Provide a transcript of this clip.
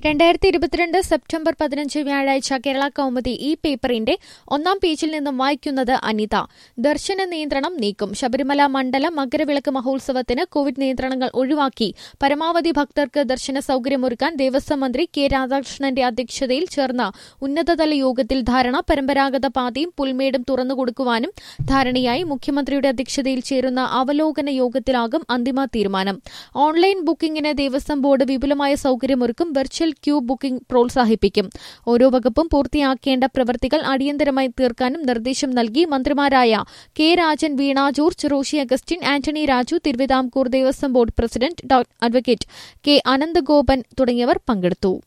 2022 September 15 വ്യാഴാഴ്ച കേരള കൗമുദി ഈ പേപ്പറിന്റെ ഒന്നാം പേജിൽ നിന്നും വായിക്കുന്നത് അനിത. ദർശന നിയന്ത്രണം നീക്കും. ശബരിമല മണ്ഡല മകരവിളക്ക് മഹോത്സവത്തിന് കോവിഡ് നിയന്ത്രണങ്ങൾ ഒഴിവാക്കി പരമാവധി ഭക്തർക്ക് ദർശന സൌകര്യമൊരുക്കാൻ ദേവസ്വം മന്ത്രി കെ രാധാകൃഷ്ണന്റെ അധ്യക്ഷതയിൽ ചേർന്ന ഉന്നതതല യോഗത്തിൽ ധാരണ. പരമ്പരാഗത പാതയും പുൽമേടും തുറന്നുകൊടുക്കുവാനും ധാരണയായി. മുഖ്യമന്ത്രിയുടെ അധ്യക്ഷതയിൽ ചേരുന്ന അവലോകന യോഗത്തിലാകും അന്തിമ തീരുമാനം. ഓൺലൈൻ ബുക്കിംഗിന് ദേവസ്വം ബോർഡ് വിപുലമായ സൌകര്യമൊരുക്കും. വെർച്വൽ ക്യൂ ബുക്കിംഗ് പ്രോത്സാഹിപ്പിക്കും. ഓരോ വകുപ്പും പൂർത്തിയാക്കേണ്ട പ്രവൃത്തികൾ അടിയന്തരമായി തീർക്കാനും നിർദ്ദേശം നൽകി. മന്ത്രിമാരായ K Rajan, Veena George, Roshy Augustine, Antony Raju, Thiruvithamkoor Devaswom board president advocate K Ananthagopan തുടങ്ങിയവർ പങ്കെടുത്തു.